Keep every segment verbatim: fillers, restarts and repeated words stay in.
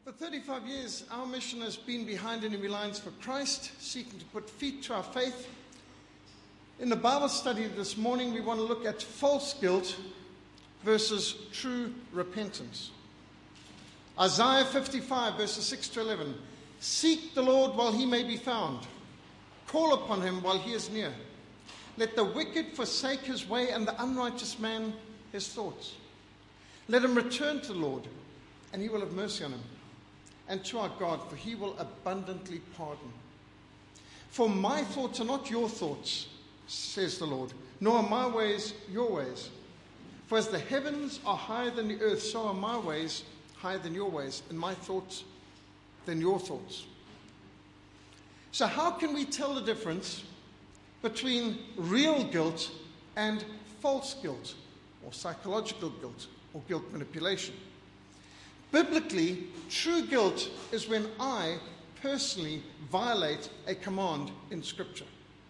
For thirty-five years, our mission has been Behind Enemy Lines for Christ, seeking to put feet to our faith. In the Bible study this morning, we want to look at false guilt versus true repentance. Isaiah fifty-five, verses six to eleven. Seek the Lord while he may be found. Call upon him while he is near. Let the wicked forsake his way and the unrighteous man his thoughts. Let him return to the Lord, and he will have mercy on him, and to our God, for he will abundantly pardon. For my thoughts are not your thoughts, says the Lord, nor are my ways your ways. For as the heavens are higher than the earth, so are my ways higher than your ways, and my thoughts than your thoughts. So how can we tell the difference between real guilt and false guilt, or psychological guilt, or guilt manipulation? Biblically, true guilt is when I personally violate a command in Scripture.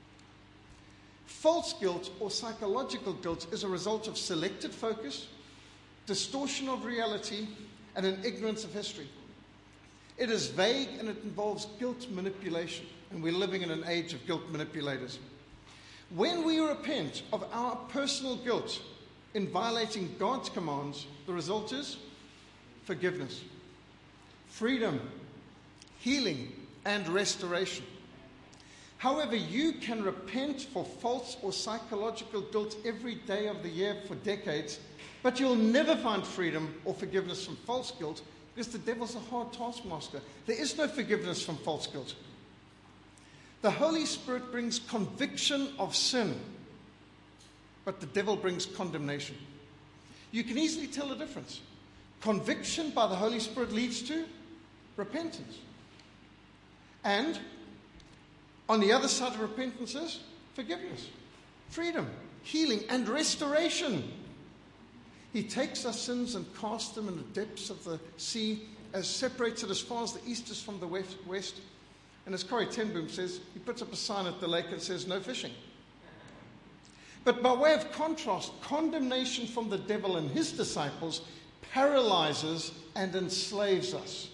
False guilt or psychological guilt is a result of selected focus, distortion of reality, and an ignorance of history. It is vague and it involves guilt manipulation, and we're living in an age of guilt manipulators. When we repent of our personal guilt in violating God's commands, the result is forgiveness, freedom, healing, and restoration. However, you can repent for false or psychological guilt every day of the year for decades, but you'll never find freedom or forgiveness from false guilt because the devil's a hard taskmaster. There is no forgiveness from false guilt. The Holy Spirit brings conviction of sin, but the devil brings condemnation. You can easily tell the difference. Conviction by the Holy Spirit leads to repentance. And on the other side of repentance is forgiveness, freedom, healing, and restoration. He takes our sins and casts them in the depths of the sea, as separates it as far as the east is from the west. And as Corrie ten Boom says, he puts up a sign at the lake and says, no fishing. But by way of contrast, condemnation from the devil and his disciples paralyzes and enslaves us.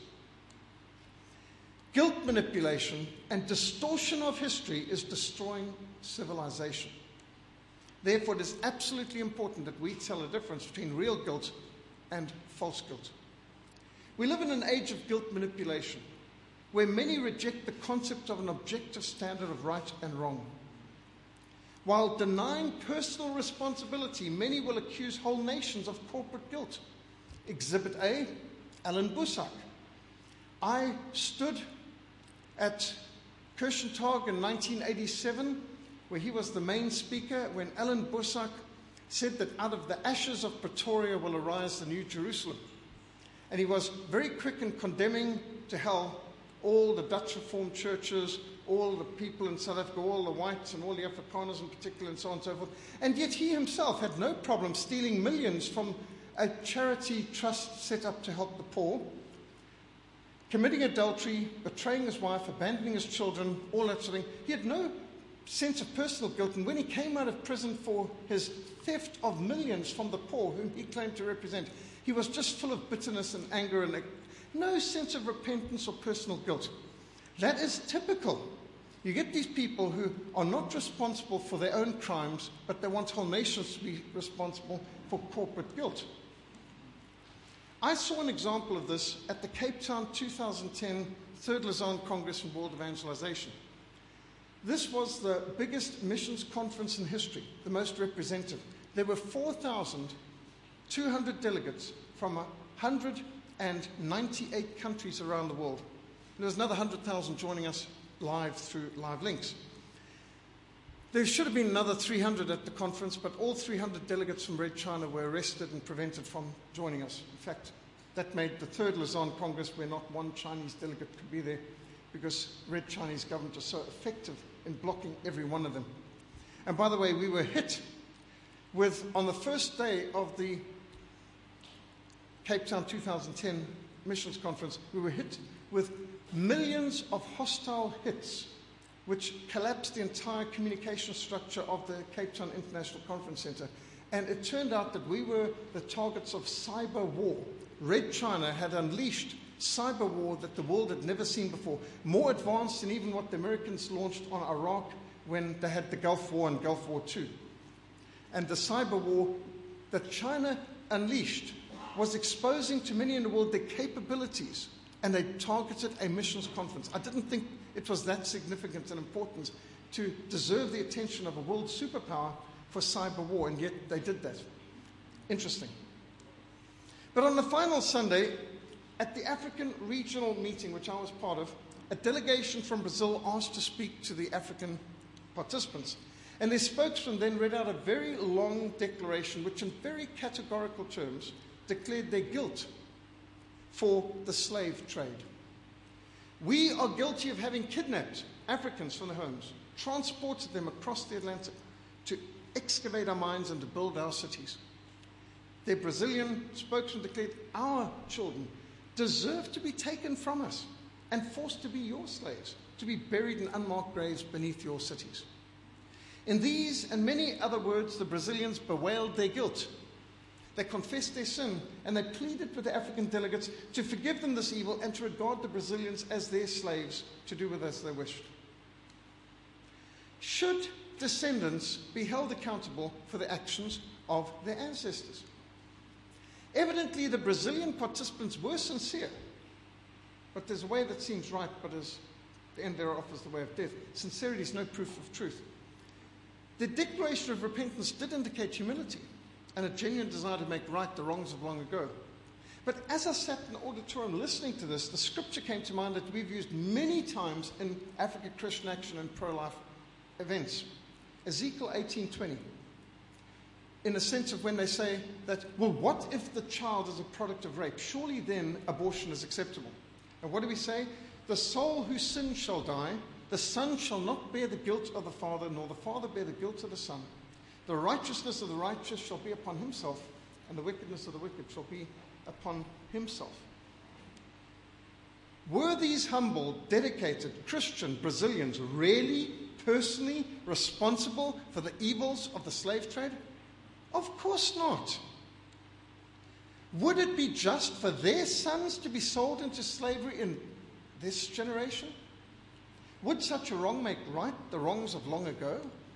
Guilt manipulation and distortion of history is destroying civilization. Therefore, it is absolutely important that we tell the difference between real guilt and false guilt. We live in an age of guilt manipulation, where many reject the concept of an objective standard of right and wrong. While denying personal responsibility, many will accuse whole nations of corporate guilt. Exhibit A, Alan Bussak. I stood at Kirchentag in nineteen eighty-seven, where he was the main speaker, when Alan Bussak said that out of the ashes of Pretoria will arise the New Jerusalem. And he was very quick in condemning to hell all the Dutch Reformed churches, all the people in South Africa, all the whites and all the Afrikaners in particular, and so on and so forth. And yet he himself had no problem stealing millions from a charity trust set up to help the poor, committing adultery, betraying his wife, abandoning his children, all that sort of thing. He had no sense of personal guilt, and when he came out of prison for his theft of millions from the poor, whom he claimed to represent, he was just full of bitterness and anger and no sense of repentance or personal guilt. That is typical. You get these people who are not responsible for their own crimes, but they want whole nations to be responsible for corporate guilt. I saw an example of this at the Cape Town two thousand ten Third Lausanne Congress on World Evangelization. This was the biggest missions conference in history, the most representative. There were four thousand two hundred delegates from one hundred ninety-eight countries around the world. And there was another one hundred thousand joining us live through live links. There should have been another three hundred at the conference, but all three hundred delegates from Red China were arrested and prevented from joining us. In fact, that made the Third Lausanne Congress where not one Chinese delegate could be there, because Red Chinese government is so effective in blocking every one of them. And by the way, we were hit with, on the first day of the Cape Town two thousand ten Missions Conference, we were hit with millions of hostile hits, which collapsed the entire communication structure of the Cape Town International Conference Center. And it turned out that we were the targets of cyber war. Red China had unleashed cyber war that the world had never seen before, more advanced than even what the Americans launched on Iraq when they had the Gulf War and Gulf War Two. And the cyber war that China unleashed was exposing to many in the world their capabilities, and they targeted a missions conference. I didn't think it was that significant and important to deserve the attention of a world superpower for cyber war, and yet they did that. Interesting. But on the final Sunday, at the African regional meeting, which I was part of, a delegation from Brazil asked to speak to the African participants. And their spokesman then read out a very long declaration, which in very categorical terms declared their guilt for the slave trade. We are guilty of having kidnapped Africans from their homes, transported them across the Atlantic to excavate our mines and to build our cities. Their Brazilian spokesman declared, our children deserve to be taken from us and forced to be your slaves, to be buried in unmarked graves beneath your cities. In these and many other words, the Brazilians bewailed their guilt. They confessed their sin, and they pleaded with the African delegates to forgive them this evil and to regard the Brazilians as their slaves, to do with as they wished. Should descendants be held accountable for the actions of their ancestors? Evidently, the Brazilian participants were sincere, but there's a way that seems right, but as the end thereof is the way of death. Sincerity is no proof of truth. The declaration of repentance did indicate humility and a genuine desire to make right the wrongs of long ago. But as I sat in the auditorium listening to this, the scripture came to mind that we've used many times in Africa Christian Action and pro-life events. Ezekiel eighteen twenty. In the sense of when they say that, well, what if the child is a product of rape? Surely then abortion is acceptable. And what do we say? The soul whose sin shall die, the son shall not bear the guilt of the father, nor the father bear the guilt of the son. The righteousness of the righteous shall be upon himself, and the wickedness of the wicked shall be upon himself. Were these humble, dedicated Christian Brazilians really, personally responsible for the evils of the slave trade? Of course not. Would it be just for their sons to be sold into slavery in this generation? Would such a wrong make right the wrongs of long ago?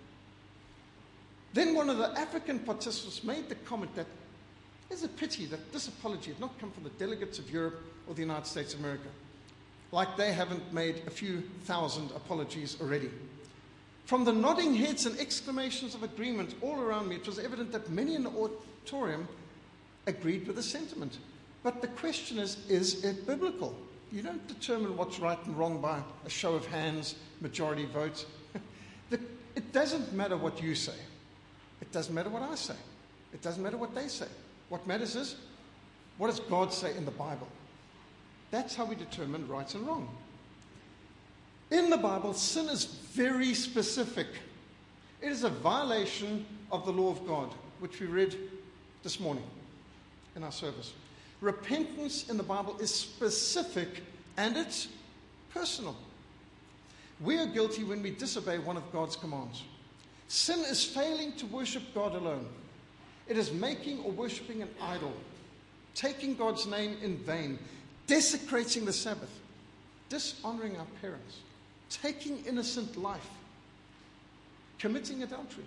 Then one of the African participants made the comment that it's a pity that this apology had not come from the delegates of Europe or the United States of America, like they haven't made a few thousand apologies already. From the nodding heads and exclamations of agreement all around me, it was evident that many in the auditorium agreed with the sentiment. But the question is, is it biblical? You don't determine what's right and wrong by a show of hands, majority vote. It doesn't matter what you say. It doesn't matter what I say. It doesn't matter what they say. What matters is, what does God say in the Bible? That's how we determine right and wrong. In the Bible, sin is very specific. It is a violation of the law of God, which we read this morning in our service. Repentance in the Bible is specific and it's personal. We are guilty when we disobey one of God's commands. Sin is failing to worship God alone. It is making or worshipping an idol, taking God's name in vain, desecrating the Sabbath, dishonoring our parents, taking innocent life, committing adultery,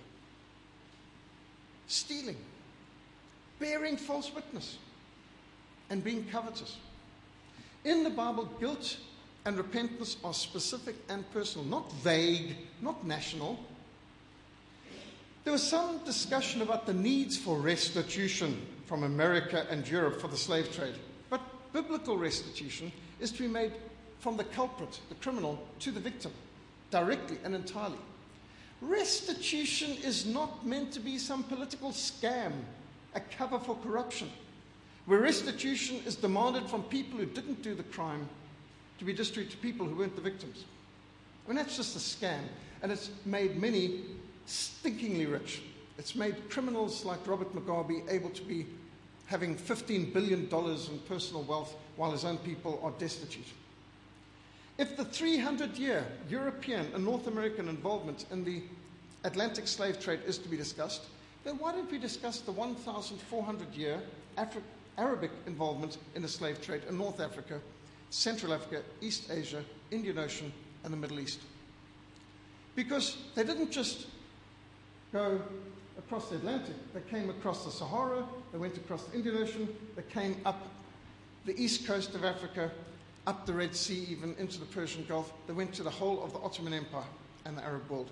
stealing, bearing false witness, and being covetous. In the Bible, guilt and repentance are specific and personal, not vague, not national. There was some discussion about the needs for restitution from America and Europe for the slave trade. But biblical restitution is to be made from the culprit, the criminal, to the victim, directly and entirely. Restitution is not meant to be some political scam, a cover for corruption, where restitution is demanded from people who didn't do the crime to be distributed to people who weren't the victims. I mean, that's just a scam, and it's made many stinkingly rich. It's made criminals like Robert Mugabe able to be having fifteen billion dollars in personal wealth while his own people are destitute. If the three hundred year European and North American involvement in the Atlantic slave trade is to be discussed, then why don't we discuss the one thousand four hundred year Afri- Arabic involvement in the slave trade in North Africa Central Africa, East Asia, Indian Ocean, and the Middle East. Because they didn't just go across the Atlantic, they came across the Sahara, they went across the Indian Ocean, they came up the east coast of Africa, up the Red Sea, even into the Persian Gulf. They went to the whole of the Ottoman Empire and the Arab world.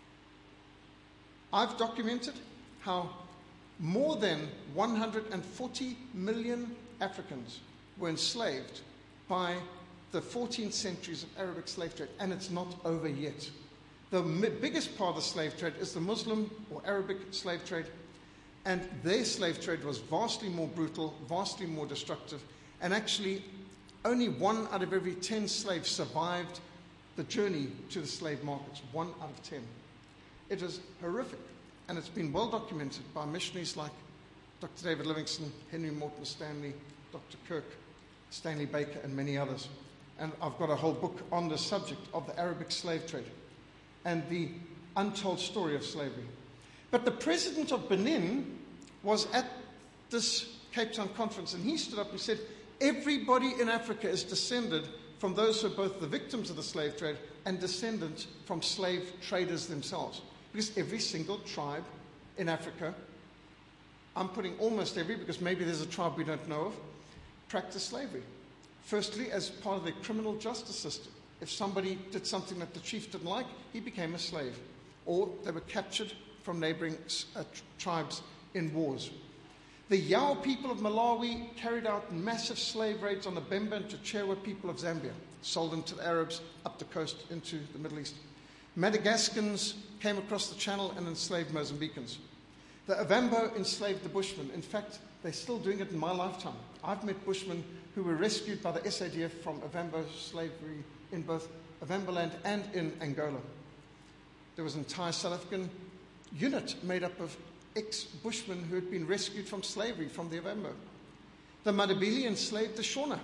I've documented how more than one hundred forty million Africans were enslaved by the fourteenth centuries of Arabic slave trade, and it's not over yet. The biggest part of the slave trade is the Muslim or Arabic slave trade, and their slave trade was vastly more brutal, vastly more destructive, and actually only one out of every ten slaves survived the journey to the slave markets, one out of ten. It is horrific, and it's been well documented by missionaries like Doctor David Livingstone, Henry Morton Stanley, Doctor Kirk, Stanley Baker, and many others. And I've got a whole book on the subject of the Arabic slave trade and the untold story of slavery. But the president of Benin was at this Cape Town conference, and he stood up and said, everybody in Africa is descended from those who are both the victims of the slave trade and descendants from slave traders themselves. Because every single tribe in Africa, I'm putting almost every, because maybe there's a tribe we don't know of, practice slavery. Firstly, as part of their criminal justice system. If somebody did something that the chief didn't like, he became a slave. Or they were captured from neighboring uh, tribes in wars. The Yao people of Malawi carried out massive slave raids on the Bemba and Chichewa people of Zambia, sold them to the Arabs up the coast into the Middle East. Madagascans came across the channel and enslaved Mozambicans. The Ovambo enslaved the Bushmen. In fact, they're still doing it in my lifetime. I've met Bushmen who were rescued by the S A D F from Ovambo slavery in both Ovamboland and in Angola. There was an entire South African unit made up of ex-Bushmen who had been rescued from slavery from the Ovambo. The Madabili enslaved the Shona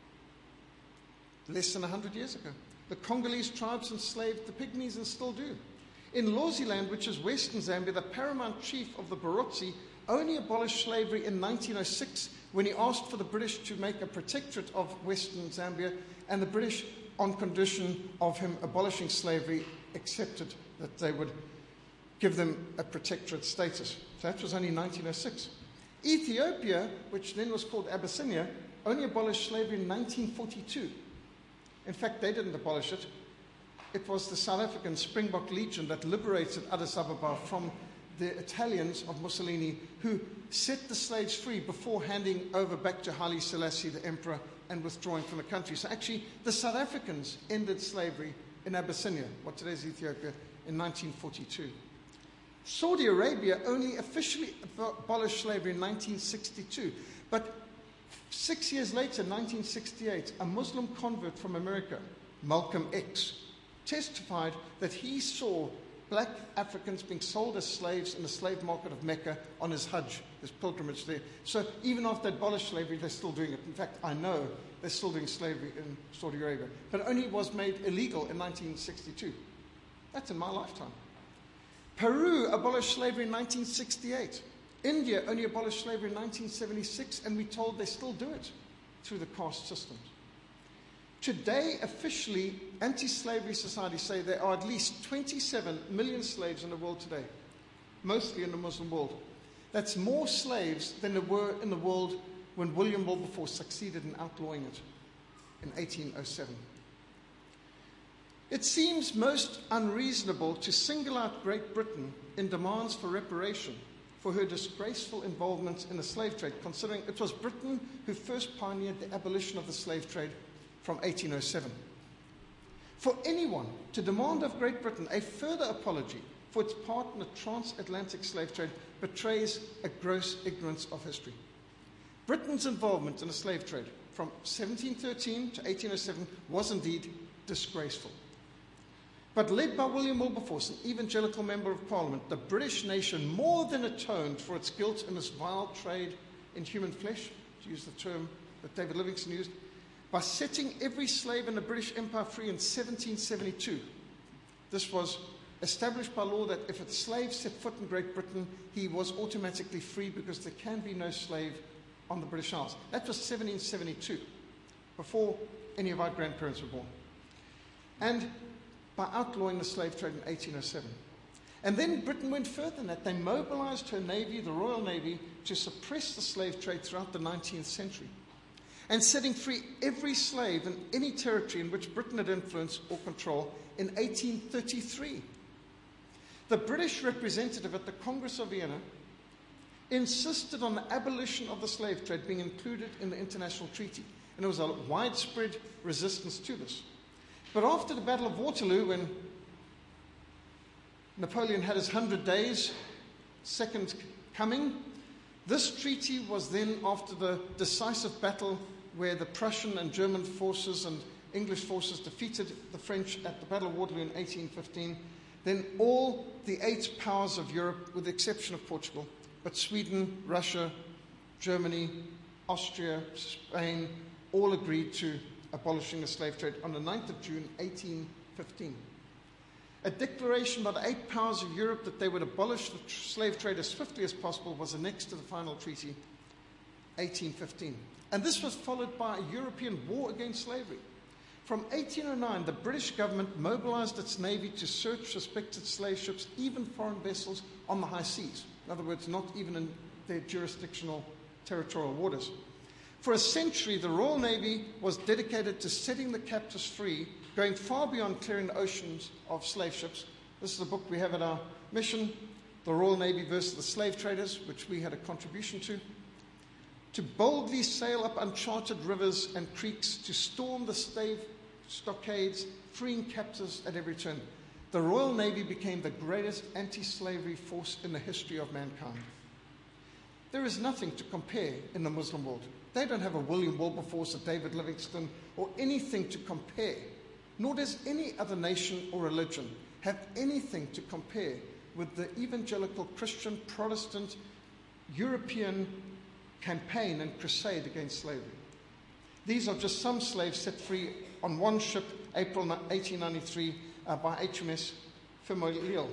less than one hundred years ago. The Congolese tribes enslaved the Pygmies and still do. In Lwaziland, which is western Zambia, the paramount chief of the Barotse only abolished slavery in nineteen oh six when he asked for the British to make a protectorate of western Zambia, and the British, on condition of him abolishing slavery, accepted that they would give them a protectorate status. So that was only nineteen oh six. Ethiopia, which then was called Abyssinia, only abolished slavery in nineteen forty-two. In fact, they didn't abolish it. It was the South African Springbok Legion that liberated Addis Ababa from the Italians of Mussolini, who set the slaves free before handing over back to Haile Selassie, the emperor, and withdrawing from the country. So actually, the South Africans ended slavery in Abyssinia, what today is Ethiopia, in nineteen forty-two. Saudi Arabia only officially abolished slavery in nineteen sixty-two. But six years later, nineteen sixty-eight, a Muslim convert from America, Malcolm X, testified that he saw black Africans being sold as slaves in the slave market of Mecca on his Hajj, his pilgrimage there. So even after they abolished slavery, they're still doing it. In fact, I know they're still doing slavery in Saudi Arabia. But it only was made illegal in nineteen sixty-two. That's in my lifetime. Peru abolished slavery in nineteen sixty-eight. India only abolished slavery in nineteen seventy-six, and we're told they still do it through the caste systems. Today, officially, anti-slavery societies say there are at least twenty-seven million slaves in the world today, mostly in the Muslim world. That's more slaves than there were in the world when William Wilberforce succeeded in outlawing it in eighteen oh seven. It seems most unreasonable to single out Great Britain in demands for reparation for her disgraceful involvement in the slave trade, considering it was Britain who first pioneered the abolition of the slave trade from eighteen oh seven. For anyone to demand of Great Britain a further apology for its part in the transatlantic slave trade betrays a gross ignorance of history. Britain's involvement in the slave trade from seventeen thirteen to eighteen oh seven was indeed disgraceful. But led by William Wilberforce, an evangelical member of Parliament, the British nation more than atoned for its guilt in this vile trade in human flesh, to use the term that David Livingstone used, by setting every slave in the British Empire free in seventeen seventy-two. This was established by law that if a slave set foot in Great Britain, he was automatically free because there can be no slave on the British Isles. That was seventeen seventy-two. before any of our grandparents were born. And by outlawing the slave trade in eighteen oh seven. And then Britain went further than that. They mobilized her navy, the Royal Navy, to suppress the slave trade throughout the nineteenth century, and setting free every slave in any territory in which Britain had influence or control in eighteen thirty-three. The British representative at the Congress of Vienna insisted on the abolition of the slave trade being included in the international treaty, and there was a widespread resistance to this. But after the Battle of Waterloo, when Napoleon had his hundred days, second coming, this treaty was then, after the decisive battle where the Prussian and German forces and English forces defeated the French at the Battle of Waterloo in eighteen fifteen, then all the eight powers of Europe, with the exception of Portugal, but Sweden, Russia, Germany, Austria, Spain, all agreed to abolishing the slave trade on the ninth of June, eighteen fifteen. A declaration by the eight powers of Europe that they would abolish the slave trade as swiftly as possible was annexed to the final treaty, eighteen fifteen. And this was followed by a European war against slavery. From eighteen oh nine, the British government mobilized its navy to search suspected slave ships, even foreign vessels on the high seas. In other words, not even in their jurisdictional territorial waters. For a century, the Royal Navy was dedicated to setting the captives free, going far beyond clearing the oceans of slave ships. This is a book we have at our mission, The Royal Navy versus the Slave Traders, which we had a contribution to. To boldly sail up uncharted rivers and creeks, to storm the slave stockades, freeing captives at every turn. The Royal Navy became the greatest anti-slavery force in the history of mankind. There is nothing to compare in the Muslim world. They don't have a William Wilberforce, a David Livingstone, or anything to compare. Nor does any other nation or religion have anything to compare with the evangelical Christian, Protestant, European campaign and crusade against slavery. These are just some slaves set free on one ship, April eighteen ninety-three, uh, by H M S Feuilleul.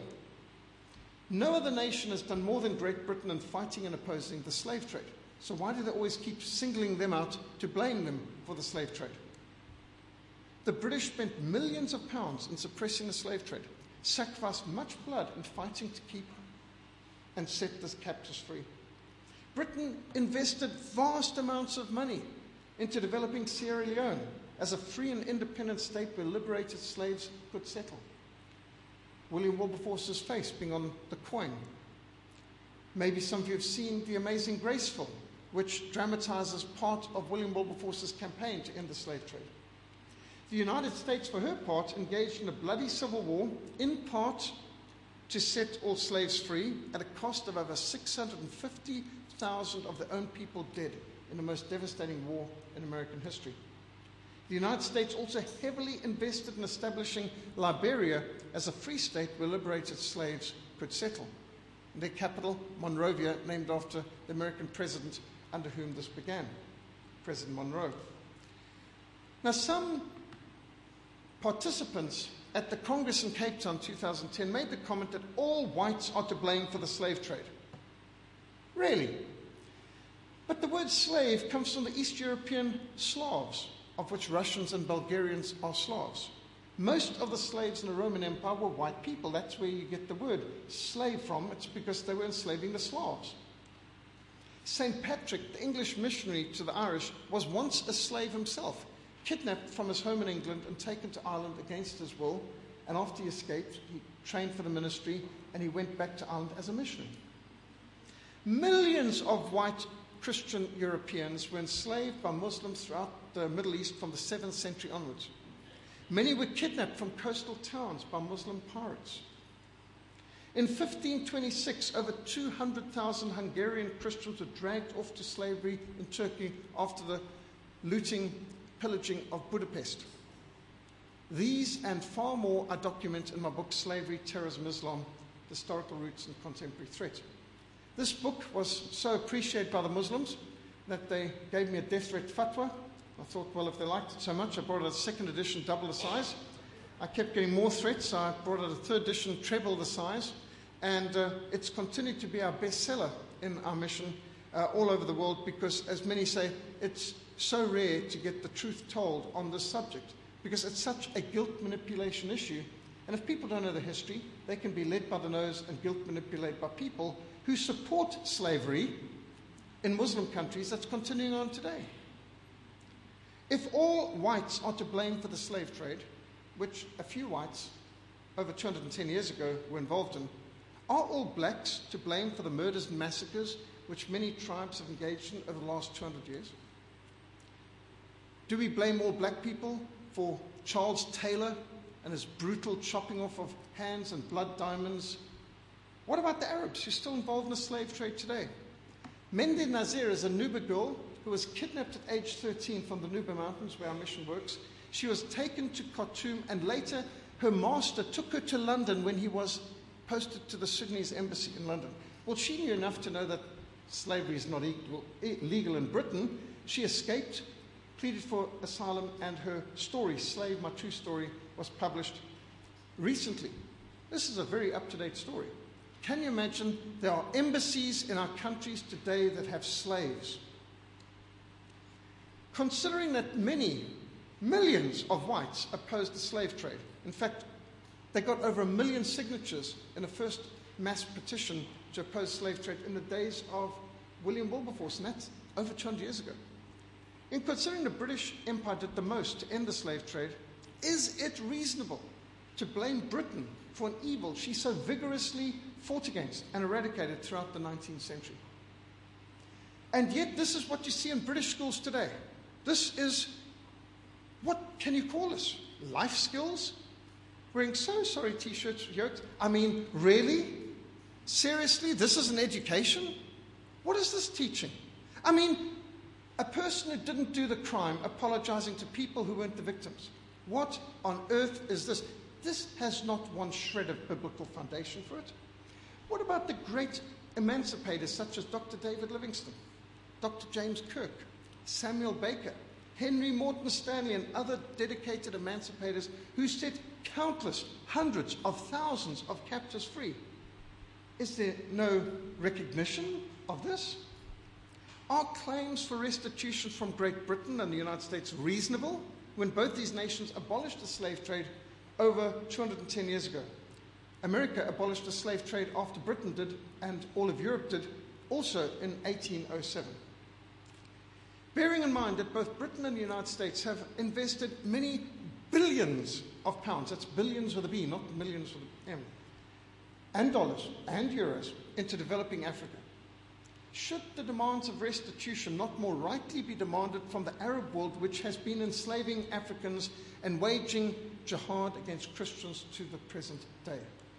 No other nation has done more than Great Britain in fighting and opposing the slave trade. So why do they always keep singling them out to blame them for the slave trade? The British spent millions of pounds in suppressing the slave trade, sacrificed much blood in fighting to keep and set the captives free. Britain invested vast amounts of money into developing Sierra Leone as a free and independent state where liberated slaves could settle. William Wilberforce's face being on the coin. Maybe some of you have seen The Amazing Grace film, which dramatizes part of William Wilberforce's campaign to end the slave trade. The United States, for her part, engaged in a bloody civil war, in part to set all slaves free at a cost of over six hundred fifty thousand of their own people dead in the most devastating war in American history. The United States also heavily invested in establishing Liberia as a free state where liberated slaves could settle. And their capital, Monrovia, named after the American president under whom this began, President Monroe. Now, some participants at the Congress in Cape Town two thousand ten made the comment that all whites are to blame for the slave trade. Really? But the word slave comes from the East European Slavs, of which Russians and Bulgarians are Slavs. Most of the slaves in the Roman Empire were white people. That's where you get the word slave from. It's because they were enslaving the Slavs. Saint Patrick, the English missionary to the Irish, was once a slave himself, kidnapped from his home in England and taken to Ireland against his will. And after he escaped, he trained for the ministry and he went back to Ireland as a missionary. Millions of white Christian Europeans were enslaved by Muslims throughout the Middle East from the seventh century onwards. Many were kidnapped from coastal towns by Muslim pirates. In fifteen twenty-six, over two hundred thousand Hungarian Christians were dragged off to slavery in Turkey after the looting, pillaging of Budapest. These and far more are documented in my book, Slavery, Terrorism, Islam, Historical Roots and Contemporary Threat. This book was so appreciated by the Muslims that they gave me a death threat fatwa. I thought, well, if they liked it so much, I brought out a second edition, double the size. I kept getting more threats, so I brought out a third edition, treble the size. And uh, it's continued to be our bestseller in our mission uh, all over the world because, as many say, it's so rare to get the truth told on this subject, because it's such a guilt manipulation issue. And if people don't know the history, they can be led by the nose and guilt manipulated by people who support slavery in Muslim countries that's continuing on today. If all whites are to blame for the slave trade, which a few whites over two hundred ten years ago were involved in, are all blacks to blame for the murders and massacres which many tribes have engaged in over the last two hundred years? Do we blame all black people for Charles Taylor and his brutal chopping off of hands and blood diamonds? What about the Arabs who are still involved in the slave trade today? Mende Nazir is a Nuba girl who was kidnapped at age thirteen from the Nuba Mountains, where our mission works. She was taken to Khartoum, and later her master took her to London when he was posted to the Sudanese embassy in London. Well, she knew enough to know that slavery is not equal, legal in Britain. She escaped, pleaded for asylum, and her story, Slave, My True Story, was published recently. This is a very up-to-date story. Can you imagine there are embassies in our countries today that have slaves? Considering that many, millions of whites opposed the slave trade. In fact, they got over a million signatures in a first mass petition to oppose slave trade in the days of William Wilberforce, and that's over two hundred years ago. In considering the British Empire did the most to end the slave trade, is it reasonable to blame Britain for an evil she so vigorously fought against and eradicated throughout the nineteenth century? And yet this is what you see in British schools today. This is, what can you call this? Life skills? Wearing so sorry t-shirts, yoked. I mean, really? Seriously? This is an education? What is this teaching? I mean, a person who didn't do the crime apologizing to people who weren't the victims. What on earth is this? This has not one shred of biblical foundation for it. What about the great emancipators such as Doctor David Livingstone, Doctor James Kirk, Samuel Baker, Henry Morton Stanley, and other dedicated emancipators who set countless, hundreds of thousands of captives free? Is there no recognition of this? Are claims for restitution from Great Britain and the United States reasonable when both these nations abolished the slave trade over two hundred ten years ago? America abolished the slave trade after Britain did, and all of Europe did, also in eighteen oh seven. Bearing in mind that both Britain and the United States have invested many billions of pounds, that's billions with a B, not millions with an M, and dollars and euros into developing Africa, should the demands of restitution not more rightly be demanded from the Arab world, which has been enslaving Africans and waging jihad against Christians to the present day?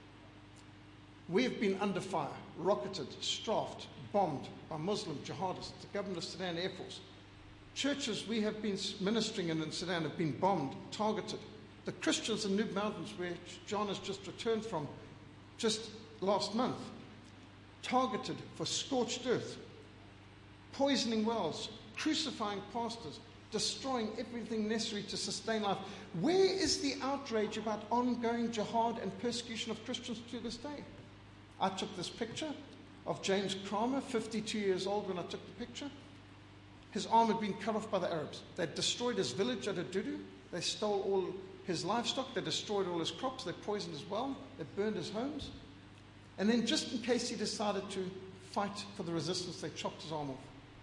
We have been under fire, rocketed, strafed, bombed by Muslim jihadists, the government of Sudan Air Force. Churches we have been ministering in in Sudan have been bombed, targeted. The Christians in Nuba Mountains, where John has just returned from just last month, targeted for scorched earth, poisoning wells, crucifying pastors, destroying everything necessary to sustain life. Where is the outrage about ongoing jihad and persecution of Christians to this day? I took this picture of James Kramer, fifty-two years old when I took the picture. His arm had been cut off by the Arabs. They destroyed his village at Adudu. They stole all his livestock. They destroyed all his crops. They poisoned his well. They burned his homes. And then, just in case he decided to fight for the resistance, they chopped his arm off.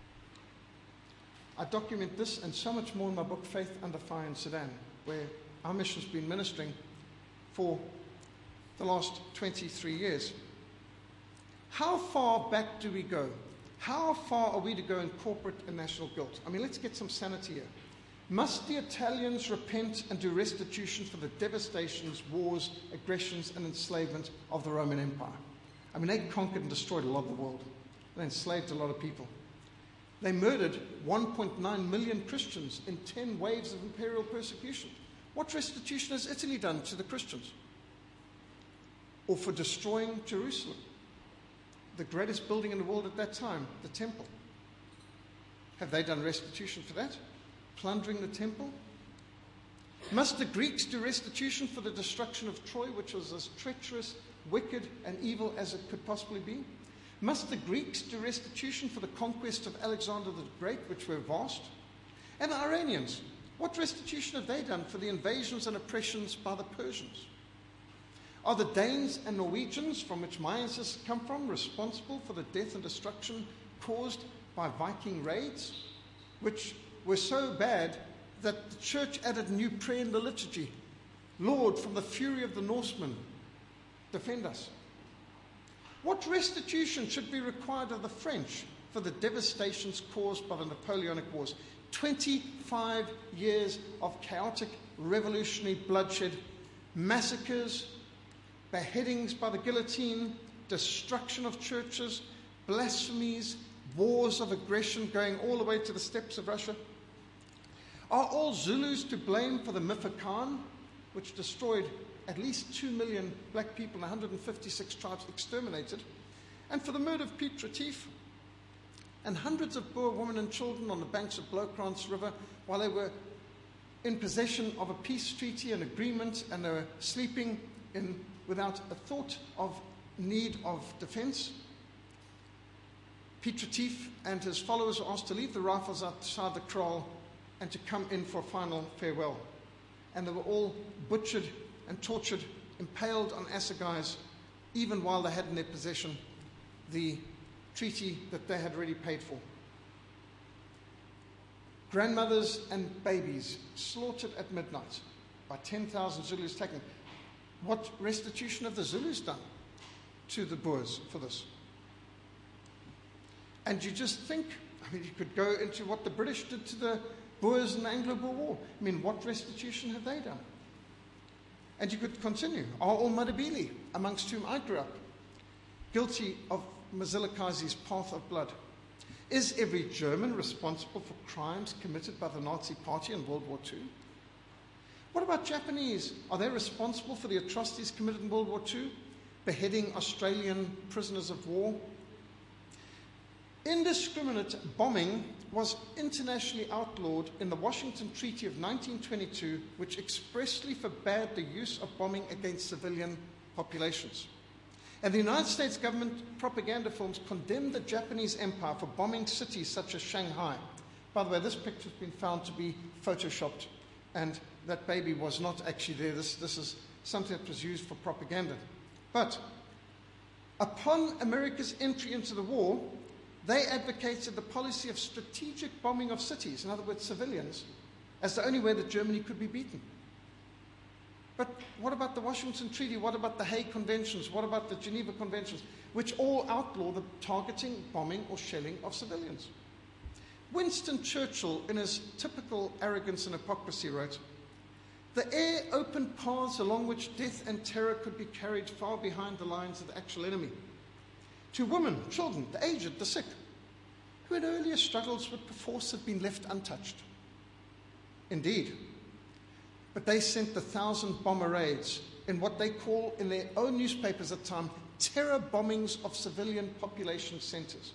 I document this and so much more in my book, Faith Under Fire in Sudan, where our mission's been ministering for the last twenty-three years. How far back do we go? How far are we to go in corporate and national guilt? I mean, let's get some sanity here. Must the Italians repent and do restitution for the devastations, wars, aggressions, and enslavement of the Roman Empire? I mean, they conquered and destroyed a lot of the world. They enslaved a lot of people. They murdered one point nine million Christians in ten waves of imperial persecution. What restitution has Italy done to the Christians? Or for destroying Jerusalem, the greatest building in the world at that time, the temple? Have they done restitution for that? Plundering the temple? Must the Greeks do restitution for the destruction of Troy, which was as treacherous, wicked, and evil as it could possibly be? Must the Greeks do restitution for the conquest of Alexander the Great, which were vast? And the Iranians, what restitution have they done for the invasions and oppressions by the Persians? Are the Danes and Norwegians, from which my ancestors come from, responsible for the death and destruction caused by Viking raids, which were so bad that the church added a new prayer in the liturgy? Lord, from the fury of the Norsemen, defend us. What restitution should be required of the French for the devastations caused by the Napoleonic Wars? twenty-five years of chaotic revolutionary bloodshed, massacres, beheadings by the guillotine, destruction of churches, blasphemies, wars of aggression going all the way to the steppes of Russia. Are all Zulus to blame for the Mifa Khan, which destroyed at least two million black people and one hundred fifty-six tribes exterminated, and for the murder of Piet Retief and hundreds of Boer women and children on the banks of Blokrans River while they were in possession of a peace treaty and agreement, and they were sleeping in without a thought of need of defense? Piet Retief and his followers were asked to leave the rifles outside the kraal and to come in for a final farewell. And they were all butchered and tortured, impaled on assegais, even while they had in their possession the treaty that they had already paid for. Grandmothers and babies slaughtered at midnight by ten thousand Zulus taken. What restitution have the Zulus done to the Boers for this? And you just think, I mean, you could go into what the British did to the Boers in the Anglo-Boer War. I mean, what restitution have they done? And you could continue. Are all Madabili, amongst whom I grew up, guilty of Mazilakazi's path of blood? Is every German responsible for crimes committed by the Nazi Party in World War Two? What about Japanese? Are they responsible for the atrocities committed in World War Two? Beheading Australian prisoners of war? Indiscriminate bombing was internationally outlawed in the Washington Treaty of nineteen twenty-two, which expressly forbade the use of bombing against civilian populations. And the United States government propaganda films condemned the Japanese Empire for bombing cities such as Shanghai. By the way, this picture has been found to be photoshopped, and that baby was not actually there. This, this is something that was used for propaganda. But upon America's entry into the war, they advocated the policy of strategic bombing of cities, in other words, civilians, as the only way that Germany could be beaten. But what about the Washington Treaty? What about the Hague Conventions? What about the Geneva Conventions, which all outlaw the targeting, bombing, or shelling of civilians? Winston Churchill, in his typical arrogance and hypocrisy, wrote, "The air opened paths along which death and terror could be carried far behind the lines of the actual enemy. To women, children, the aged, the sick, who in earlier struggles would perforce have been left untouched. Indeed, but they sent the thousand bomber raids in what they call, in their own newspapers at the time, terror bombings of civilian population centers."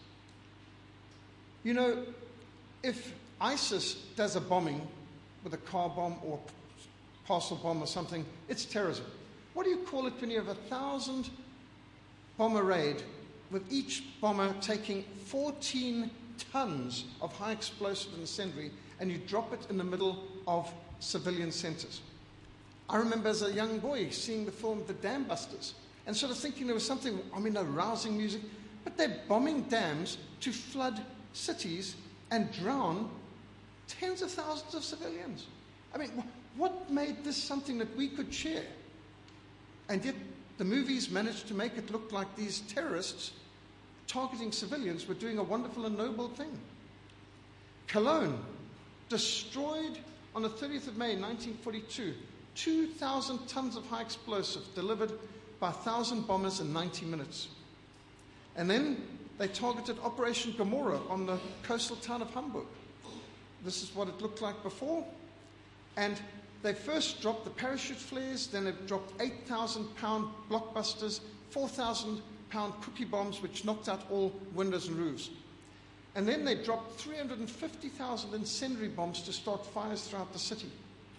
You know, if ISIS does a bombing with a car bomb or parcel bomb or something, it's terrorism. What do you call it when you have a thousand bomber raid with each bomber taking fourteen tons of high explosive incendiary, and you drop it in the middle of civilian centers? I remember as a young boy seeing the film The Dam Busters and sort of thinking there was something, I mean, no rousing music, but they're bombing dams to flood cities and drown tens of thousands of civilians. I mean, what made this something that we could share? And yet the movies managed to make it look like these terrorists targeting civilians were doing a wonderful and noble thing. Cologne destroyed on the thirtieth of May nineteen forty-two, two thousand tons of high explosive delivered by one thousand bombers in ninety minutes. And then they targeted Operation Gomorrah on the coastal town of Hamburg. This is what it looked like before. And they first dropped the parachute flares, then they dropped eight thousand pound blockbusters, four thousand pound cookie bombs, which knocked out all windows and roofs. And then they dropped three hundred fifty thousand incendiary bombs to start fires throughout the city.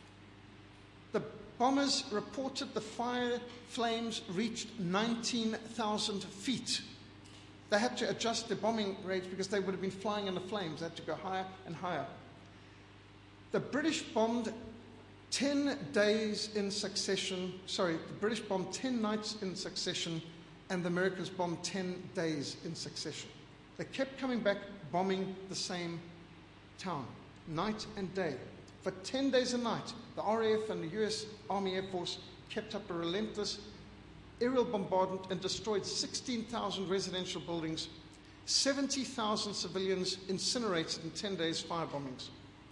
The bombers reported the fire flames reached nineteen thousand feet. They had to adjust their bombing rates because they would have been flying in the flames. They had to go higher and higher. The British bombed ten days in succession. Sorry, the British bombed ten nights in succession, and the Americans bombed ten days in succession. They kept coming back, bombing the same town, night and day. For ten days a night, the R A F and the U S Army Air Force kept up a relentless aerial bombardment and destroyed sixteen thousand residential buildings, seventy thousand civilians incinerated in ten days firebombings.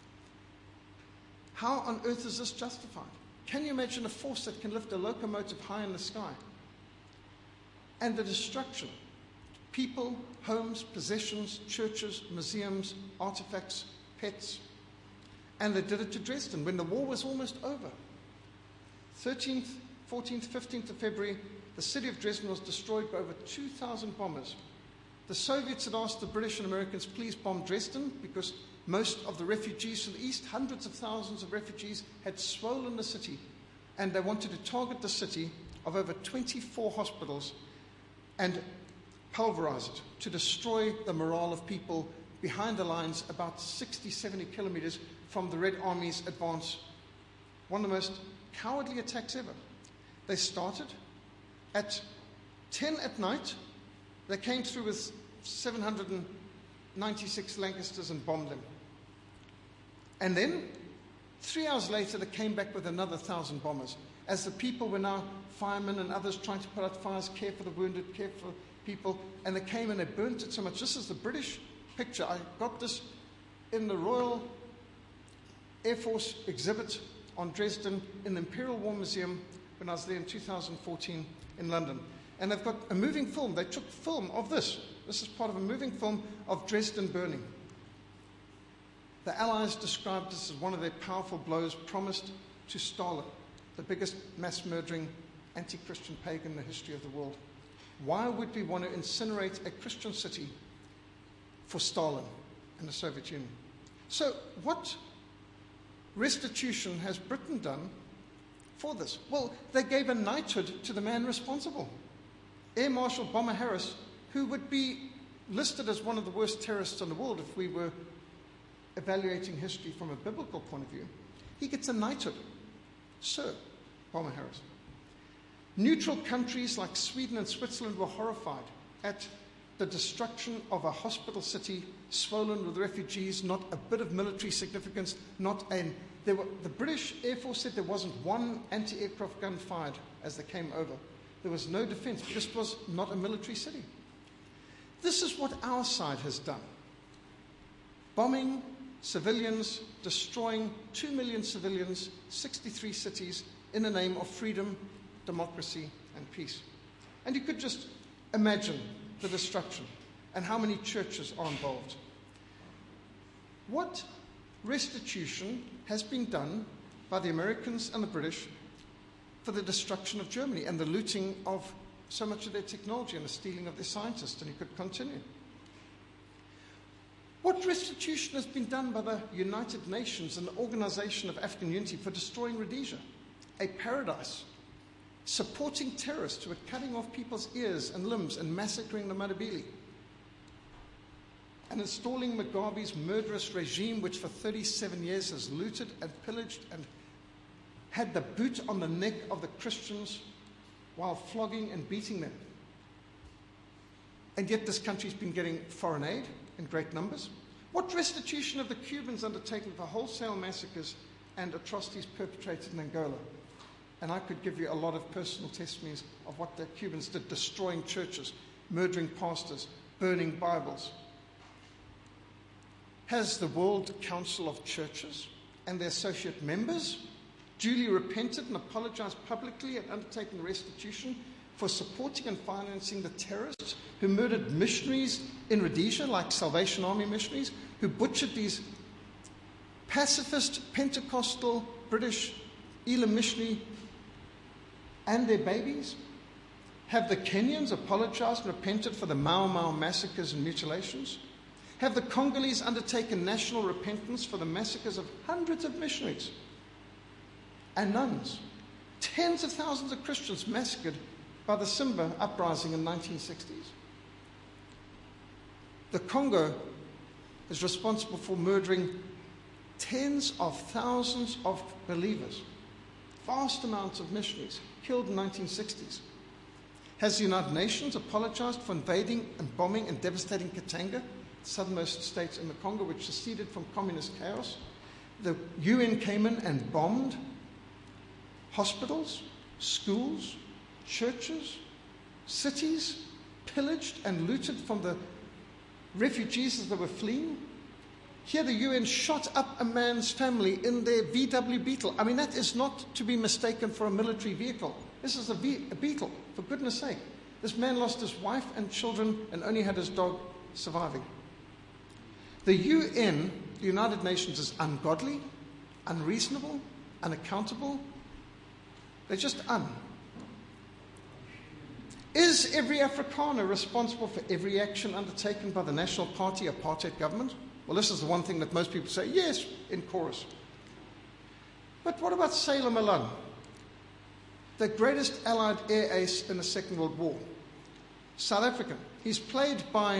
How on earth is this justified? Can you imagine a force that can lift a locomotive high in the sky? And the destruction, people, homes, possessions, churches, museums, artifacts, pets. And they did it to Dresden when the war was almost over. thirteenth, fourteenth, fifteenth of February, the city of Dresden was destroyed by over two thousand bombers. The Soviets had asked the British and Americans, please bomb Dresden, because most of the refugees from the east, hundreds of thousands of refugees, had swollen the city, and they wanted to target the city of over twenty-four hospitals and pulverize it to destroy the morale of people behind the lines about sixty, seventy kilometers from the Red Army's advance. One of the most cowardly attacks ever. They started at ten at night. They came through with seven hundred ninety-six Lancasters and bombed them. And then, three hours later, they came back with another thousand bombers. As the people were now firemen and others trying to put out fires, care for the wounded, care for people, and they came and they burnt it so much. This is the British picture. I got this in the Royal Air Force exhibit on Dresden in the Imperial War Museum when I was there in two thousand fourteen in London. And they've got a moving film. They took film of this. This is part of a moving film of Dresden burning. The Allies described this as one of their powerful blows promised to Stalin, the biggest mass-murdering anti-Christian pagan in the history of the world. Why would we want to incinerate a Christian city for Stalin and the Soviet Union? So what restitution has Britain done for this? Well, they gave a knighthood to the man responsible. Air Marshal Bomber Harris, who would be listed as one of the worst terrorists in the world if we were evaluating history from a biblical point of view, he gets a knighthood. Sir Bomber Harris. Neutral countries like Sweden and Switzerland were horrified at the destruction of a hospital city swollen with refugees, not a bit of military significance, not an... There were, the British Air Force said there wasn't one anti-aircraft gun fired as they came over. There was no defense. This was not a military city. This is what our side has done. Bombing civilians, destroying two million civilians, sixty-three cities, in the name of freedom, democracy, and peace. And you could just imagine the destruction and how many churches are involved. What restitution has been done by the Americans and the British for the destruction of Germany and the looting of so much of their technology and the stealing of their scientists? And you could continue. What restitution has been done by the United Nations and the Organization of African Unity for destroying Rhodesia, a paradise, supporting terrorists who are cutting off people's ears and limbs and massacring the Matabele, and installing Mugabe's murderous regime, which for thirty-seven years has looted and pillaged and had the boot on the neck of the Christians while flogging and beating them. And yet this country's been getting foreign aid in great numbers. What restitution have the Cubans undertaken for wholesale massacres and atrocities perpetrated in Angola? And I could give you a lot of personal testimonies of what the Cubans did, destroying churches, murdering pastors, burning Bibles. Has the World Council of Churches and their associate members duly repented and apologized publicly and undertaken restitution for supporting and financing the terrorists who murdered missionaries in Rhodesia, like Salvation Army missionaries, who butchered these pacifist, Pentecostal, British Elam missionary and their babies? Have the Kenyans apologized and repented for the Mau Mau massacres and mutilations? Have the Congolese undertaken national repentance for the massacres of hundreds of missionaries and nuns? Tens of thousands of Christians massacred by the Simba uprising in the nineteen sixties. The Congo is responsible for murdering tens of thousands of believers, vast amounts of missionaries killed in the nineteen sixties. Has the United Nations apologized for invading and bombing and devastating Katanga, the southernmost state in the Congo, which seceded from communist chaos? The U N came in and bombed hospitals, schools, churches, cities, pillaged and looted from the refugees as they were fleeing. Here the U N shot up a man's family in their V W Beetle. I mean, that is not to be mistaken for a military vehicle. This is a, v- a Beetle, for goodness sake. This man lost his wife and children and only had his dog surviving. The U N, the United Nations, is ungodly, unreasonable, unaccountable. They're just un. Is every Afrikaner responsible for every action undertaken by the National Party apartheid government? Well, this is the one thing that most people say, yes, in chorus. But what about Sailor Malan, the greatest Allied air ace in the Second World War? South African. He's played by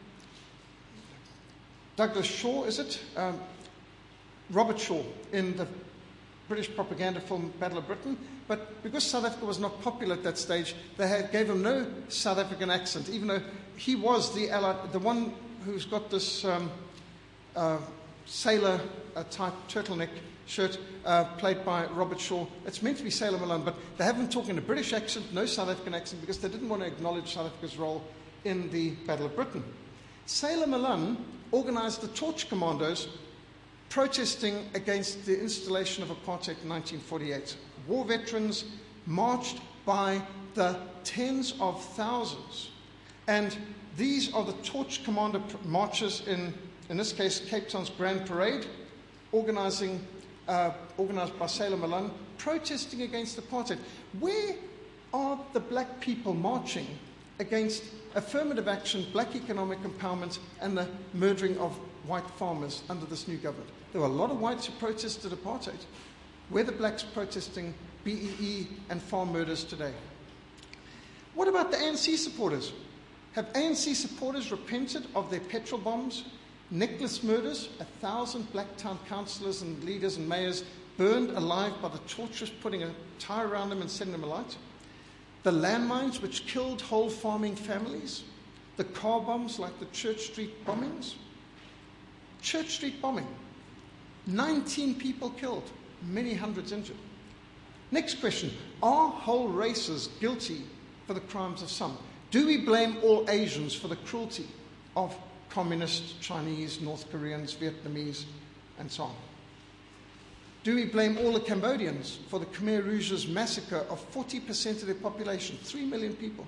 Douglas Shaw, is it? Um, Robert Shaw in the British propaganda film Battle of Britain. But because South Africa was not popular at that stage, they had, gave him no South African accent, even though he was the Allied, the one who's got this um, uh, sailor uh, type turtleneck shirt uh, played by Robert Shaw. It's meant to be Sailor Malan, but they have him talking a British accent, no South African accent, because they didn't want to acknowledge South Africa's role in the Battle of Britain. Sailor Malan organized the Torch Commandos protesting against the installation of apartheid in nineteen forty-eight. War veterans marched by the tens of thousands. And these are the Torch Commando marches in, in this case, Cape Town's Grand Parade, organizing, uh, organized by Sailor Malan, protesting against apartheid. Where are the black people marching against affirmative action, black economic empowerment, and the murdering of white farmers under this new government? There were a lot of whites who protested apartheid. Where are the blacks protesting B E E and farm murders today? What about the A N C supporters? Have A N C supporters repented of their petrol bombs, necklace murders, a thousand black town councillors and leaders and mayors burned alive by the torturers putting a tie around them and setting them alight? The landmines which killed whole farming families? The car bombs like the Church Street bombings? Church Street bombing. nineteen people killed, many hundreds injured. Next question. Are whole races guilty for the crimes of some? Do we blame all Asians for the cruelty of communists, Chinese, North Koreans, Vietnamese, and so on? Do we blame all the Cambodians for the Khmer Rouge's massacre of forty percent of their population, three million people?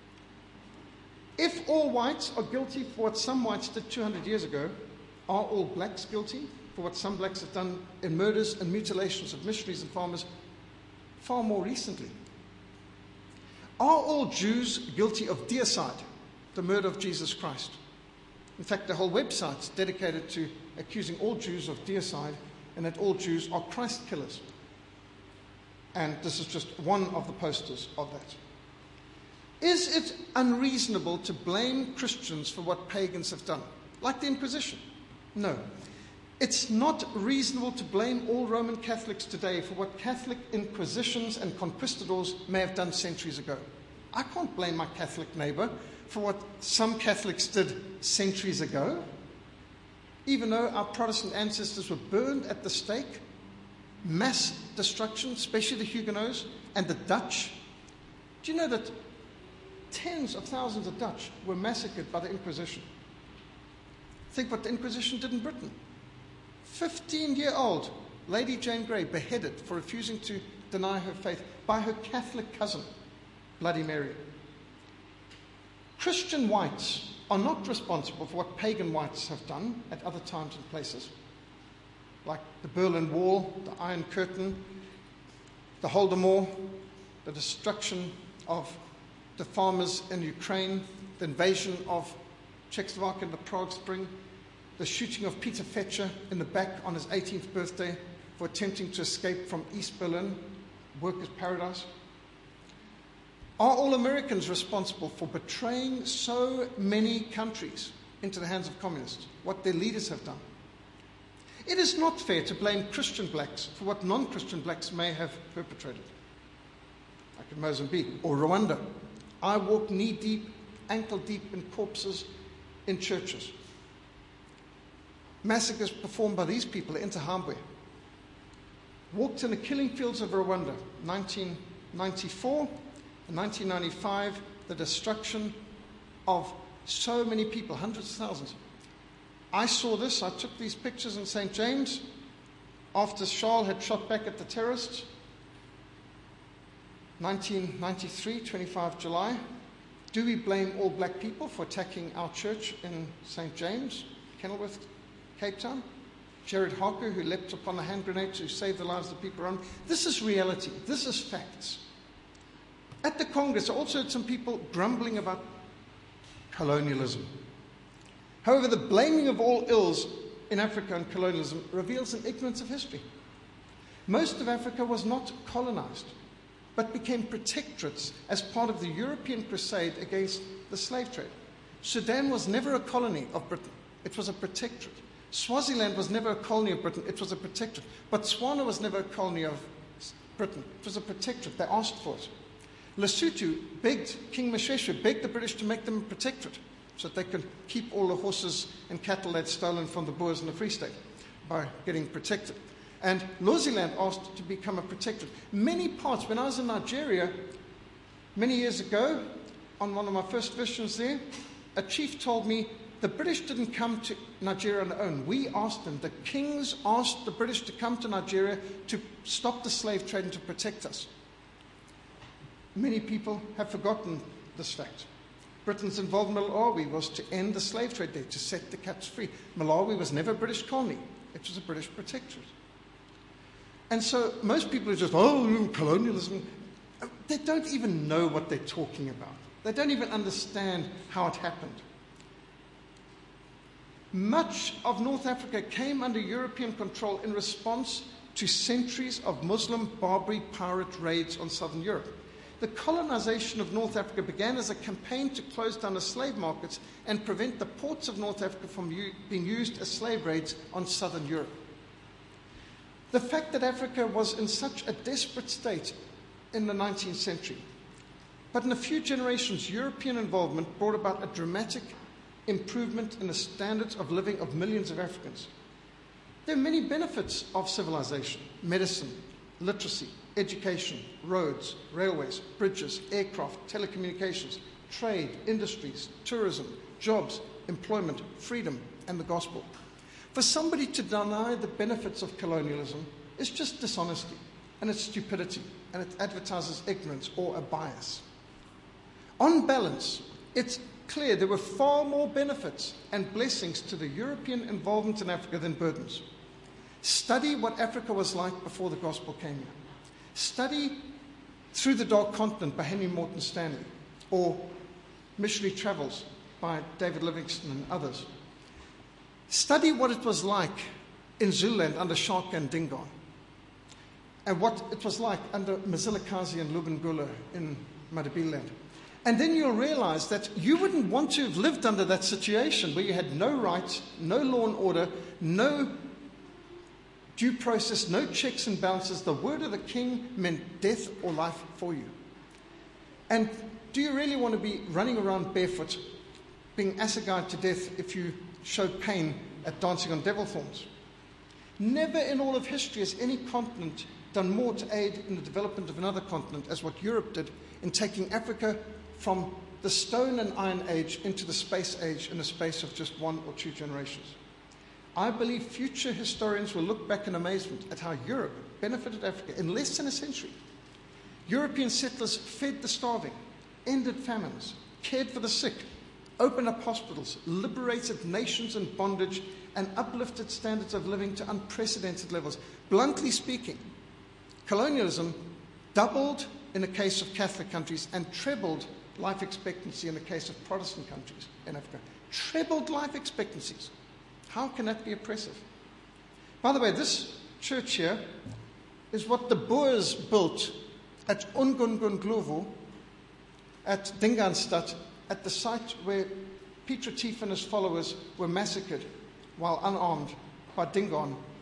If all whites are guilty for what some whites did two hundred years ago, are all blacks guilty for what some blacks have done in murders and mutilations of missionaries and farmers far more recently? Are all Jews guilty of deicide, the murder of Jesus Christ? In fact, the whole website's dedicated to accusing all Jews of deicide and that all Jews are Christ killers. And this is just one of the posters of that. Is it unreasonable to blame Christians for what pagans have done, like the Inquisition? No. It's not reasonable to blame all Roman Catholics today for what Catholic inquisitions and conquistadors may have done centuries ago. I can't blame my Catholic neighbor for what some Catholics did centuries ago, even though our Protestant ancestors were burned at the stake, mass destruction, especially the Huguenots and the Dutch. Do you know that tens of thousands of Dutch were massacred by the Inquisition? Think what the Inquisition did in Britain. fifteen-year-old Lady Jane Grey beheaded for refusing to deny her faith by her Catholic cousin, Bloody Mary. Christian whites are not responsible for what pagan whites have done at other times and places, like the Berlin Wall, the Iron Curtain, the Holodomor, the destruction of the farmers in Ukraine, the invasion of Czechoslovakia in the Prague Spring, the shooting of Peter Fetcher in the back on his eighteenth birthday for attempting to escape from East Berlin, workers' paradise. Are all Americans responsible for betraying so many countries into the hands of communists, what their leaders have done? It is not fair to blame Christian blacks for what non-Christian blacks may have perpetrated. Like in Mozambique or Rwanda. I walk knee-deep, ankle-deep in corpses in churches. Massacres performed by these people in Intahambwe. Walked in the killing fields of Rwanda, nineteen ninety-four and nineteen ninety-five, the destruction of so many people, hundreds of thousands. I saw this, I took these pictures in Saint James after Charles had shot back at the terrorists. nineteen ninety-three, twenty-fifth of July. Do we blame all black people for attacking our church in Saint James, Kenilworth, Cape Town? Jared Harker, who leapt upon a hand grenade to save the lives of people around. This is reality. This is facts. At the Congress, I also heard some people grumbling about colonialism. However, the blaming of all ills in Africa and colonialism reveals an ignorance of history. Most of Africa was not colonized, but became protectorates as part of the European crusade against the slave trade. Sudan was never a colony of Britain. It was a protectorate. Swaziland was never a colony of Britain. It was a protectorate. Botswana was never a colony of Britain. It was a protectorate. They asked for it. Lesotho begged, King Moshoeshoe begged the British to make them a protectorate so that they could keep all the horses and cattle they'd stolen from the Boers in the Free State by getting protected. And Swaziland asked to become a protectorate. Many parts, when I was in Nigeria many years ago, on one of my first visits there, a chief told me the British didn't come to Nigeria on their own. We asked them. The kings asked the British to come to Nigeria to stop the slave trade and to protect us. Many people have forgotten this fact. Britain's involvement in Malawi was to end the slave trade there, to set the captives free. Malawi was never a British colony. It was a British protectorate. And so most people are just, oh, colonialism. They don't even know what they're talking about. They don't even understand how it happened. Much of North Africa came under European control in response to centuries of Muslim Barbary pirate raids on southern Europe. The colonization of North Africa began as a campaign to close down the slave markets and prevent the ports of North Africa from u- being used as slave raids on southern Europe. The fact that Africa was in such a desperate state in the nineteenth century, but in a few generations, European involvement brought about a dramatic improvement in the standards of living of millions of Africans. There are many benefits of civilization: medicine, literacy, education, roads, railways, bridges, aircraft, telecommunications, trade, industries, tourism, jobs, employment, freedom, and the gospel. For somebody to deny the benefits of colonialism is just dishonesty, and it's stupidity, and it advertises ignorance or a bias. On balance, it's clear there were far more benefits and blessings to the European involvement in Africa than burdens. Study what Africa was like before the gospel came here. Study Through the Dark Continent by Henry Morton Stanley, or Missionary Travels by David Livingstone and others. Study what it was like in Zululand under Shaka and Dingaan, and what it was like under Mzilikazi and Lubengula in Madabiland. And then you'll realize that you wouldn't want to have lived under that situation where you had no rights, no law and order, no due process, no checks and balances. The word of the king meant death or life for you. And do you really want to be running around barefoot, being assegaied to death if you showed pain at dancing on devil thorns? Never in all of history has any continent done more to aid in the development of another continent as what Europe did in taking Africa from the stone and iron age into the space age in the space of just one or two generations. I believe future historians will look back in amazement at how Europe benefited Africa in less than a century. European settlers fed the starving, ended famines, cared for the sick, opened up hospitals, liberated nations in bondage, and uplifted standards of living to unprecedented levels. Bluntly speaking, colonialism doubled in the case of Catholic countries and trebled life expectancy in the case of Protestant countries in Africa. Trebled life expectancies. How can that be oppressive? By the way, this church here is what the Boers built at Ungungungluvu, at Dingaanstad, at the site where Piet Retief and his followers were massacred while unarmed by Dingaan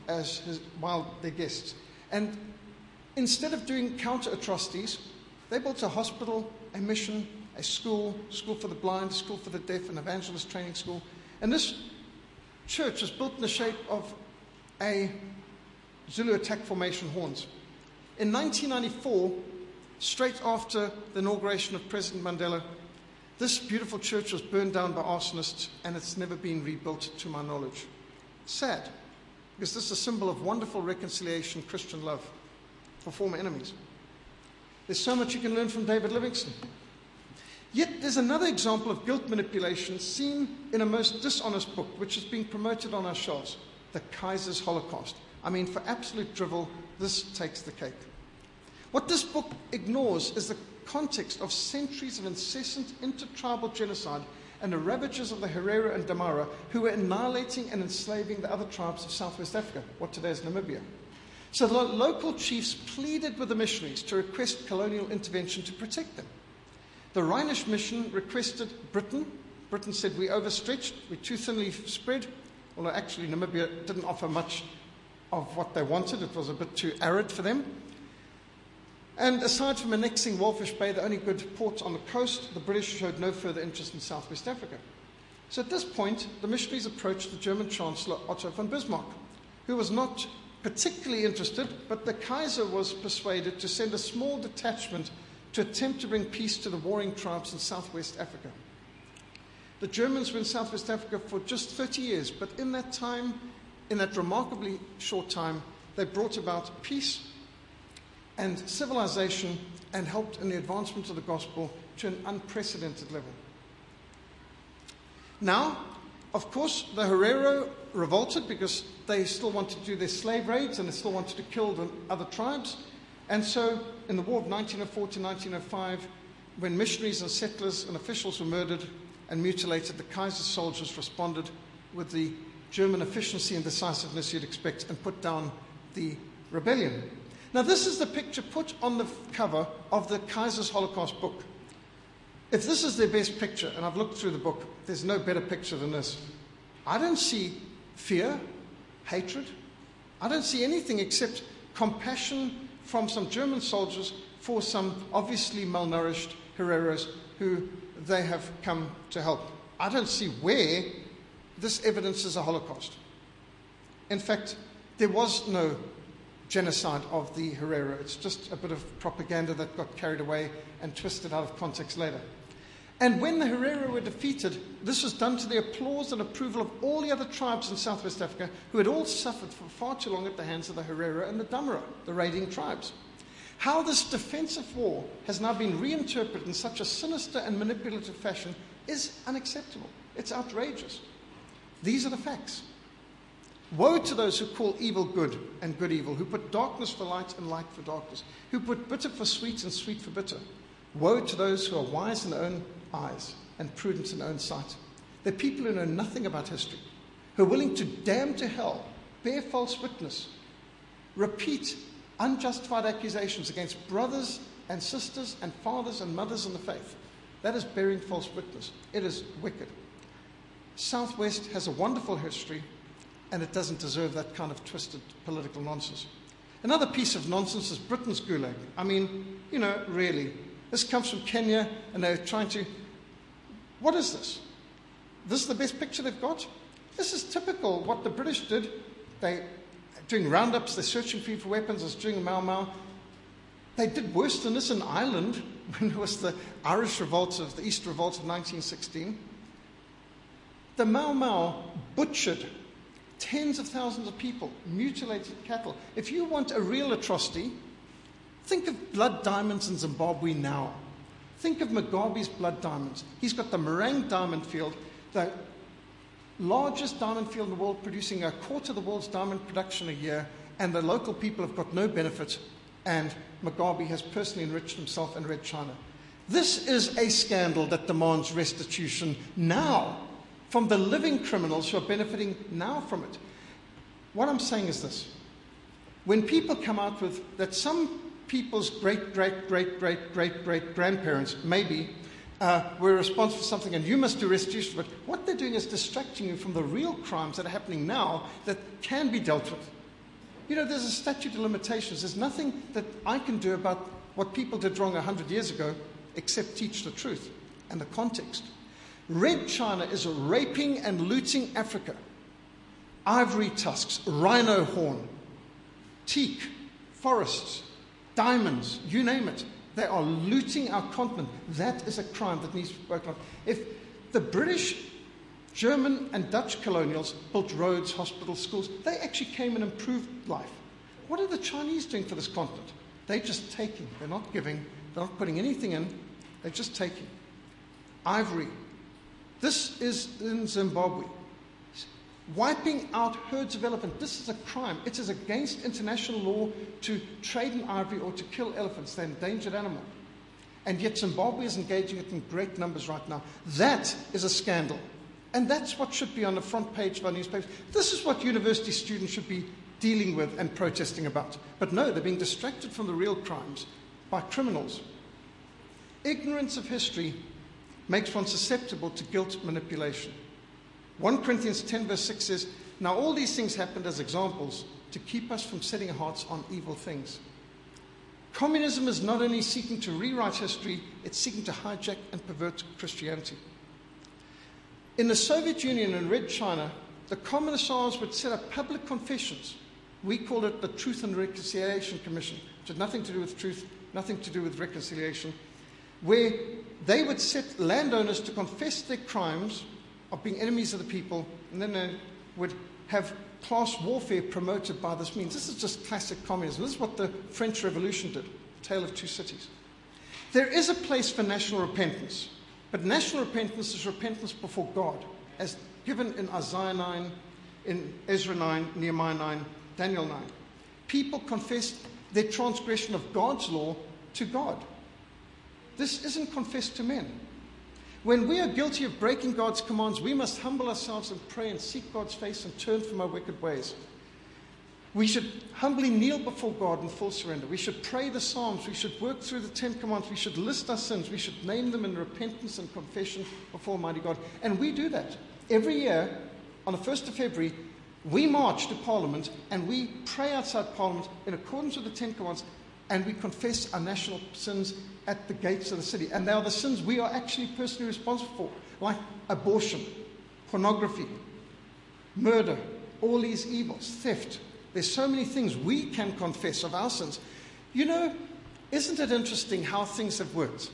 as his, while their guests. And instead of doing counter-atrocities, they built a hospital, a mission, a school, school for the blind, a school for the deaf, an evangelist training school. And this church was built in the shape of a Zulu attack formation horns. In nineteen ninety-four, straight after the inauguration of President Mandela, this beautiful church was burned down by arsonists, and it's never been rebuilt to my knowledge. Sad, because this is a symbol of wonderful reconciliation, Christian love for former enemies. There's so much you can learn from David Livingstone. Yet there's another example of guilt manipulation seen in a most dishonest book, which is being promoted on our shelves, The Kaiser's Holocaust. I mean, for absolute drivel, this takes the cake. What this book ignores is the context of centuries of incessant intertribal genocide and the ravages of the Herero and Damara, who were annihilating and enslaving the other tribes of Southwest Africa, what today is Namibia. So the local chiefs pleaded with the missionaries to request colonial intervention to protect them. The Rhinish mission requested Britain. Britain said, we're overstretched, we're too thinly spread, although actually Namibia didn't offer much of what they wanted. It was a bit too arid for them. And aside from annexing Walfish Bay, the only good port on the coast, the British showed no further interest in Southwest Africa. So at this point, the missionaries approached the German Chancellor Otto von Bismarck, who was not particularly interested, but the Kaiser was persuaded to send a small detachment to attempt to bring peace to the warring tribes in Southwest Africa. The Germans were in Southwest Africa for just thirty years, but in that time, in that remarkably short time, they brought about peace and civilization and helped in the advancement of the gospel to an unprecedented level. Now, of course, the Herero revolted because they still wanted to do their slave raids and they still wanted to kill the other tribes. And so, in the war of nineteen oh four to nineteen oh five, when missionaries and settlers and officials were murdered and mutilated, the Kaiser soldiers responded with the German efficiency and decisiveness you'd expect and put down the rebellion. Now, this is the picture put on the cover of the Kaiser's Holocaust book. If this is their best picture, and I've looked through the book, there's no better picture than this. I don't see fear, hatred. I don't see anything except compassion from some German soldiers for some obviously malnourished Hereros who they have come to help. I don't see where this evidences a Holocaust. In fact, there was no genocide of the Herero. It's just a bit of propaganda that got carried away and twisted out of context later. And when the Herero were defeated, this was done to the applause and approval of all the other tribes in Southwest Africa who had all suffered for far too long at the hands of the Herero and the Damara, the raiding tribes. How this defensive war has now been reinterpreted in such a sinister and manipulative fashion is unacceptable. It's outrageous. These are the facts. Woe to those who call evil good and good evil, who put darkness for light and light for darkness, who put bitter for sweet and sweet for bitter. Woe to those who are wise in their own eyes and prudent in their own sight. They're people who know nothing about history, who are willing to damn to hell, bear false witness, repeat unjustified accusations against brothers and sisters and fathers and mothers in the faith. That is bearing false witness. It is wicked. Southwest has a wonderful history, and it doesn't deserve that kind of twisted political nonsense. Another piece of nonsense is Britain's Gulag. I mean, you know, really. This comes from Kenya, and they're trying to... What is this? This is the best picture they've got? This is typical what the British did. They're doing roundups, they're searching for for weapons, they're doing Mau Mau. They did worse than this in Ireland, when it was the Irish revolt of the East Revolt of nineteen sixteen. The Mau Mau butchered tens of thousands of people, mutilated cattle. If you want a real atrocity, think of blood diamonds in Zimbabwe now. Think of Mugabe's blood diamonds. He's got the Morang diamond field, the largest diamond field in the world, producing a quarter of the world's diamond production a year, and the local people have got no benefit, and Mugabe has personally enriched himself and Red China. This is a scandal that demands restitution now, from the living criminals who are benefiting now from it. What I'm saying is this. When people come out with that some people's great, great, great, great, great, great grandparents, maybe, uh, were responsible for something and you must do restitution for it, what they're doing is distracting you from the real crimes that are happening now that can be dealt with. You know, there's a statute of limitations. There's nothing that I can do about what people did wrong one hundred years ago except teach the truth and the context. Red China is raping and looting Africa. Ivory tusks, rhino horn, teak, forests, diamonds, you name it. They are looting our continent. That is a crime that needs to be spoken of. If the British, German, and Dutch colonials built roads, hospitals, schools, they actually came and improved life. What are the Chinese doing for this continent? They're just taking. They're not giving. They're not putting anything in. They're just taking. Ivory. This is in Zimbabwe. Wiping out herds of elephants. This is a crime. It is against international law to trade in ivory or to kill elephants. They're an endangered animal. And yet Zimbabwe is engaging it in great numbers right now. That is a scandal. And that's what should be on the front page of our newspapers. This is what university students should be dealing with and protesting about. But no, they're being distracted from the real crimes by criminals. Ignorance of history makes one susceptible to guilt manipulation. First Corinthians ten verse six says, now all these things happened as examples to keep us from setting our hearts on evil things. Communism is not only seeking to rewrite history, it's seeking to hijack and pervert Christianity. In the Soviet Union and Red China, the Communist Tsars would set up public confessions. We called it the Truth and Reconciliation Commission, which had nothing to do with truth, nothing to do with reconciliation, where they would set landowners to confess their crimes of being enemies of the people, and then they would have class warfare promoted by this means. This is just classic communism. This is what the French Revolution did, Tale of Two Cities. There is a place for national repentance, but national repentance is repentance before God, as given in Isaiah nine, in Ezra nine, Nehemiah nine, Daniel nine. People confessed their transgression of God's law to God. This isn't confessed to men. When we are guilty of breaking God's commands, we must humble ourselves and pray and seek God's face and turn from our wicked ways. We should humbly kneel before God in full surrender. We should pray the Psalms. We should work through the Ten Commandments. We should list our sins. We should name them in repentance and confession before Almighty God. And we do that. Every year, on the first of February, we march to Parliament and we pray outside Parliament in accordance with the Ten Commandments, and we confess our national sins at the gates of the city. And they are the sins we are actually personally responsible for, like abortion, pornography, murder, all these evils, theft. There's so many things we can confess of our sins. You know, isn't it interesting how things have worked?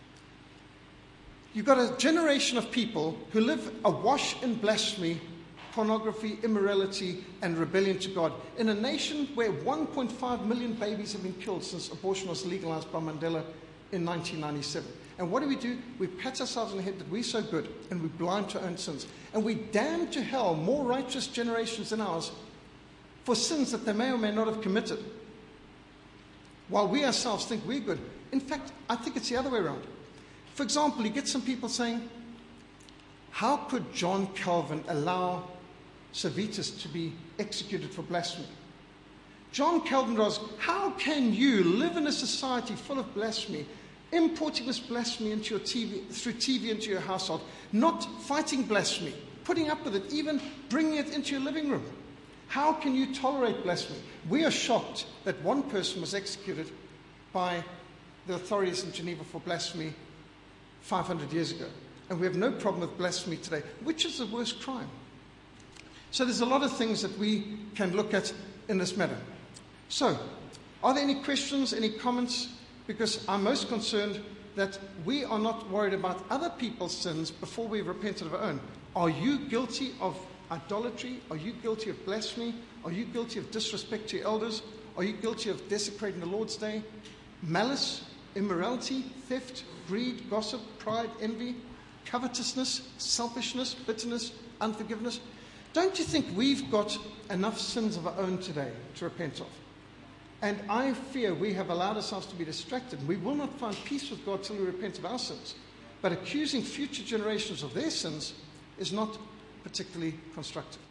You've got a generation of people who live awash in blasphemy, pornography, immorality, and rebellion to God, in a nation where one point five million babies have been killed since abortion was legalized by Mandela in nineteen ninety-seven. And what do we do? We pat ourselves on the head that we're so good, and we're blind to our own sins. And we damn to hell more righteous generations than ours for sins that they may or may not have committed, while we ourselves think we're good. In fact, I think it's the other way around. For example, you get some people saying, how could John Calvin allow Servetus to be executed for blasphemy? John Calvin was, how can you live in a society full of blasphemy, importing this blasphemy into your T V, through T V into your household, not fighting blasphemy, putting up with it, even bringing it into your living room? How can you tolerate blasphemy? We are shocked that one person was executed by the authorities in Geneva for blasphemy five hundred years ago. And we have no problem with blasphemy today. Which is the worst crime? So there's a lot of things that we can look at in this matter. So, are there any questions, any comments? Because I'm most concerned that we are not worried about other people's sins before we've repented of our own. Are you guilty of idolatry? Are you guilty of blasphemy? Are you guilty of disrespect to your elders? Are you guilty of desecrating the Lord's day? Malice, immorality, theft, greed, gossip, pride, envy, covetousness, selfishness, bitterness, unforgiveness? Don't you think we've got enough sins of our own today to repent of? And I fear we have allowed ourselves to be distracted. We will not find peace with God till we repent of our sins. But accusing future generations of their sins is not particularly constructive.